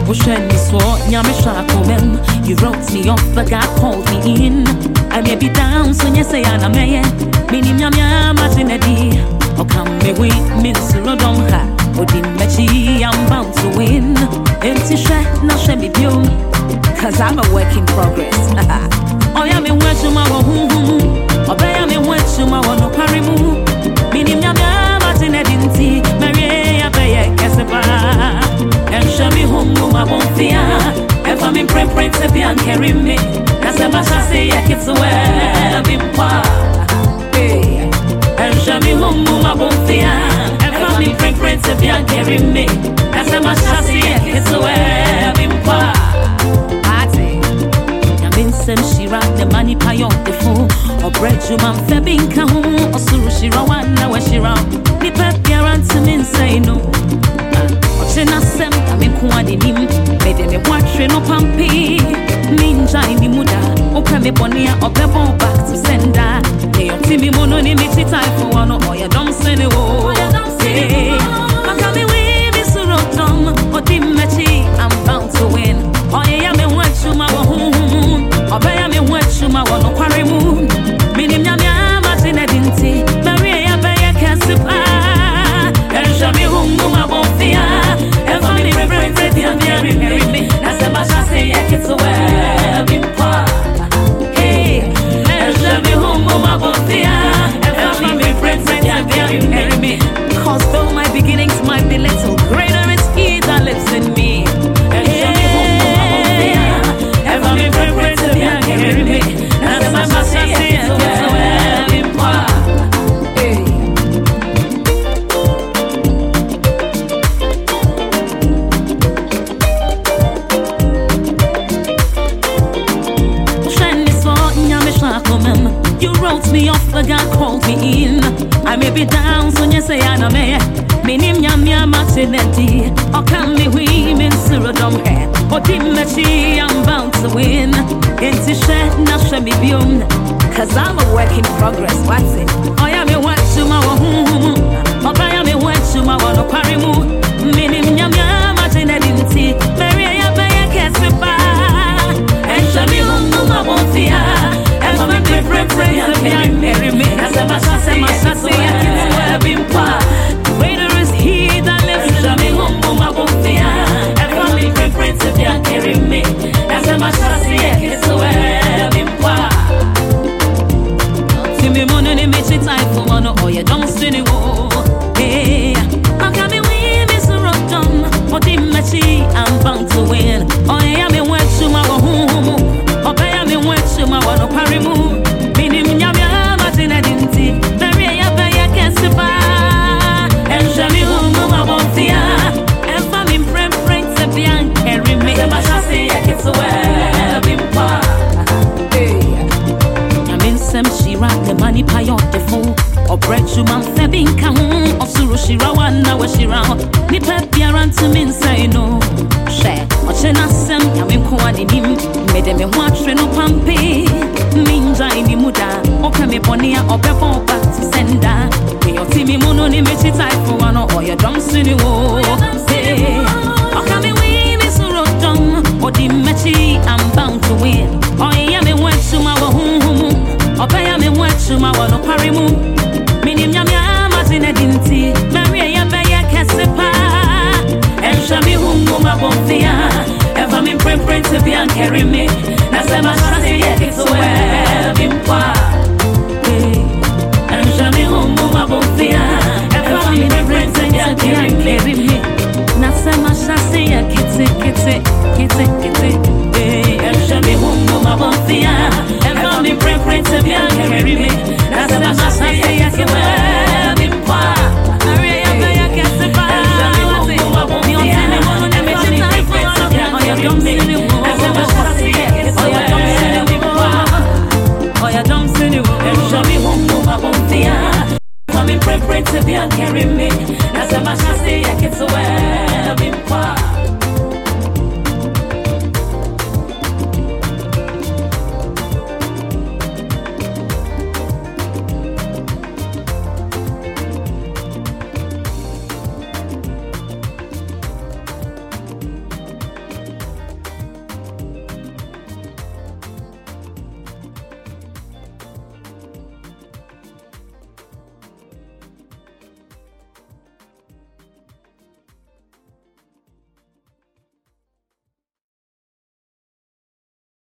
Ocean is for Yamishakomem. You wrote me off, but God called me in. I may be down, so you say I'm a man. Meaning Yamia Martinelli. Or come me with Miss Rodomha. Or Dimachi, I'm bound to win. Empty share, not share me view. Cause I'm a work in progress. Oh, yeah, me went to my home. Oh, I me went to my one of Parimu. Meaning Yamia Martinelli. Mary, I pay a Cassava. And show me home, my bonfire. If I'm in preference, if you carry me, that's a mash I say, I get to wear in pa. And show me home, my bonfire. If I'm in preference, if you carry me, that's a mash I say, I get to wear in pa. Some shira, the money pay on the phone, or bread you man febbing kahun, or surushira one now where she round. The pep guarantee me say no. Ochena sem, I'm in Kuani Nim, made me watch no pumpy. Ninja in the muda, open me bonia, or pebble back to sender. They are Timmy mononymity type for one, or you don't send it all. Say, I'm coming with Miss Rotom, or Dimachi, I'm bound to win. Oh, yeah, me watch you my home. Obey me watch you my one of Parimu. Meaning Yamia Martinelli. Maria Baya Cassipa. And show me whom my bonfire. And for me, reference, and marry me. That's a mash I say, I get to wear in pa. Hey, and show me whom my bonfire. And for me, reference, and marry me. Cause though my beginnings might be little, greater is he that lives in me. And show me whom my bonfire. And for me, reference, carry me. That's my master say to wear in pa. Shiny for Yamishakomem. You wrote me off, but God called me in. I may be down, so you say I'm a man. Minim Yamia Martinelli. Or can me women Sirodom hair. Or Dimachi, I'm bound to win. Into share, not share me beyond. Cause I'm a work in progress, what's it? I am a watch to my home. Or I am a watch to my one of Parimu. Minim Yamia Martinelli. Mary, I pay a Cassipa. And show me home, my bonfire. And for me, different friends, and marry me. As a mash I say, I can wear in pa. Greater is he that lives in me home, my bonfire. And for me, different friends, if you carry me. As a mash I say, I can wear in pa. Timmy money, me shit type for one, or you don't see any more. Hey, I'm coming with Miss Rotom, or Dimachi, I'm bound to win. Oh, yeah, me went to my home. Oh, I me went to my one of Parimu. Minim Yamia Martinelli. Maria Baya Cassipa. And show me whom my bonfire. And for me, preference, if you carry me. The mash I say, I get to wear in pa. Some shira, the money pay on the phone. Or bread you man febbing kahun. Or surushira one now where she round. Me pep guarantee me say no. Share, or chena sem, Yamin Kuani Nim. Made me watch no pumpy. Ninja in the muda. Or can me bonia or pebble back to sender. May your team mononymity type for one or you don't see the war. Or can me with Miss Rotom. Or Dimachi, I'm bound to win. Or yeah, me went to my home. Obey me watch you my one of Parimu. Minim Yamia Martinelli. Maria Baya Cassipa. And show me whom my bonfire. If I'm in preference, if you carry me. That's a mash I say, I get to wear in pa.